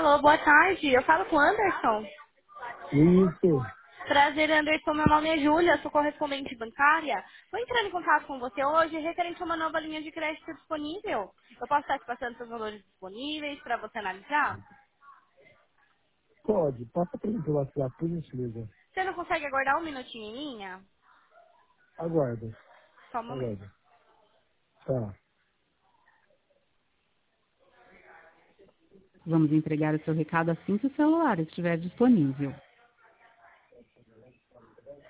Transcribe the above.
Alô, boa tarde. Eu falo com o Anderson. Isso. Prazer, Anderson. Meu nome é Júlia, sou correspondente bancária. Vou entrar em contato com você hoje referente a uma nova linha de crédito disponível. Eu posso estar te passando seus valores disponíveis para você analisar? Pode. Passa para mim pelo WhatsApp, por gentileza. Você não consegue aguardar um minutinho em linha? Aguarda. Só um momento. Aguarda. Tá. Vamos entregar o seu recado assim que o celular estiver disponível.